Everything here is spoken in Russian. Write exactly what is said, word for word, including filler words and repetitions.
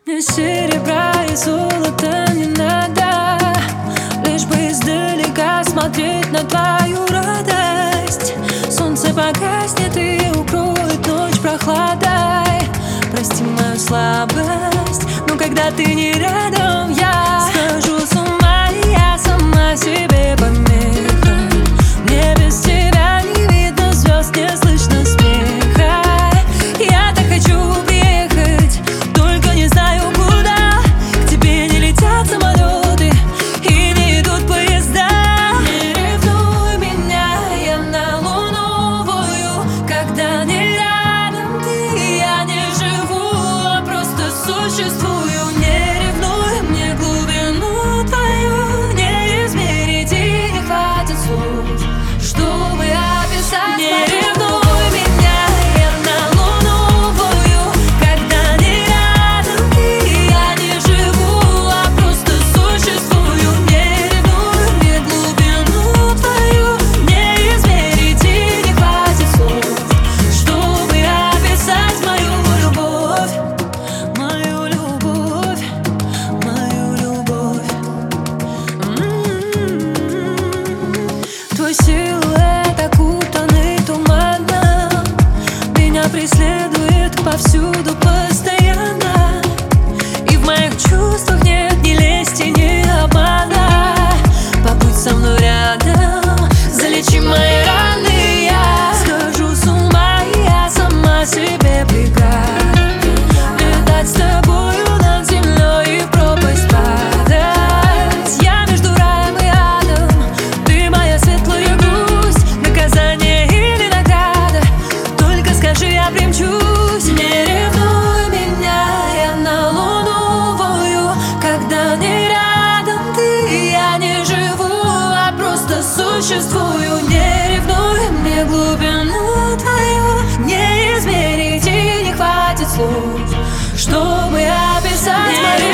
Мне серебра и золота не надо, лишь бы издалека смотреть на твою радость. Солнце погаснет и укроет ночь прохладой. Прости мою слабость, но когда ты не рядом, я схожу с ума, и я сама себе помеха. Мне без тебя не видно звезд, не слышно смеха. Я так хочу приехать, только не знаю куда. К тебе не летят самолеты и не идут поезда. Не ревнуй меня, я на луновую, когда не рядом ты, я не живу, а просто существую. Не ревнуй, мне глубину твою не измерить, и не хватит слов, чтобы описать. Не ревнуй меня, я на луновую, когда не рядом ты, я не живу, а просто существую. Не ревнуй, мне глубину твою не измерить, и не хватит слов, чтобы описать мою любовь, мою любовь, мою любовь. М-м-м. Твой силуэт окутанный туманом меня преследует повсюду постоянно. И в моих чувствах нет ни лести, ни обмана. Побудь со мной рядом, залечи мои раны. Я схожу с ума, и я сама себе преграда. Летать с тобою над землей и в пропасть падать. Я между раем и адом, ты моя светлая грусть. Наказание или награда, только скажи, я примчусь. Не ревнуй меня, я на луновую, когда не рядом ты, я не живу, а просто существую. Не ревнуй, мне глубину твою не измерить, и не хватит слов, чтобы описать мою